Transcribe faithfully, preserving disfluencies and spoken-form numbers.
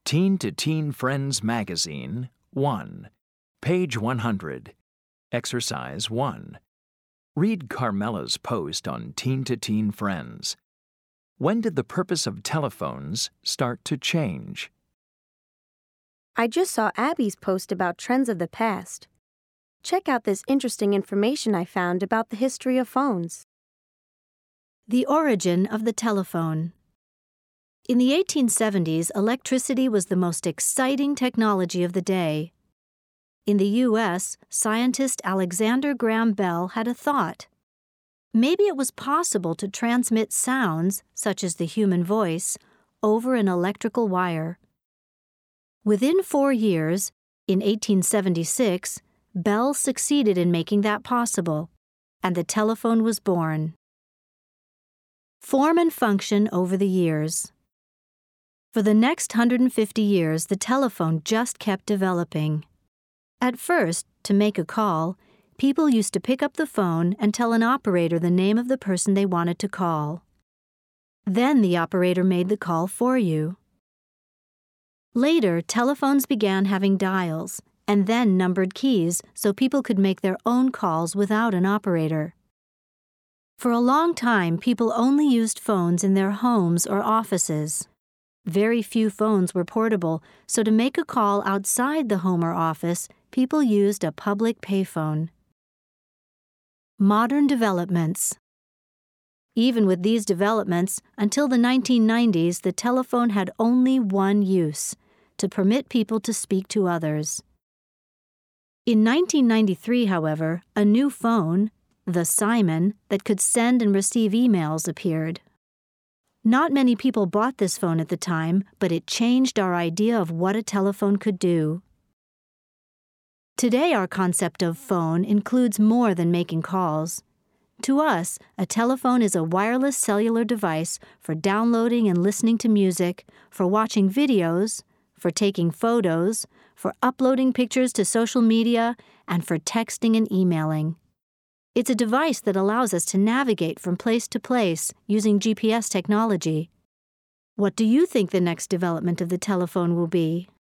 Teen to Teen Friends Magazine, one. Page one hundred. Exercise one. Read Carmela's post on Teen to Teen Friends. When did the purpose of telephones start to change? I just saw Abby's post about trends of the past. Check out this interesting information I found about the history of phones. The origin of the telephone. In the eighteen seventies, electricity was the most exciting technology of the day. In the U S, scientist Alexander Graham Bell had a thought. Maybe it was possible to transmit sounds, such as the human voice, over an electrical wire. Within four years, in eighteen seventy-six, Bell succeeded in making that possible, and the telephone was born. Form and function over the years. For the next one hundred fifty years, the telephone just kept developing. At first, to make a call, people used to pick up the phone and tell an operator the name of the person they wanted to call. Then the operator made the call for you. Later, telephones began having dials, and then numbered keys so people could make their own calls without an operator. For a long time, people only used phones in their homes or offices. Very few phones were portable, so to make a call outside the home or office, people used a public payphone. Modern developments. Even with these developments, until the nineteen nineties, the telephone had only one use: to permit people to speak to others. In nineteen ninety-three, however, a new phone, the Simon, that could send and receive emails appeared. Not many people bought this phone at the time, but it changed our idea of what a telephone could do. Today, our concept of phone includes more than making calls. To us, a telephone is a wireless cellular device for downloading and listening to music, for watching videos, for taking photos, for uploading pictures to social media, and for texting and emailing. It's a device that allows us to navigate from place to place using G P S technology. What do you think the next development of the telephone will be?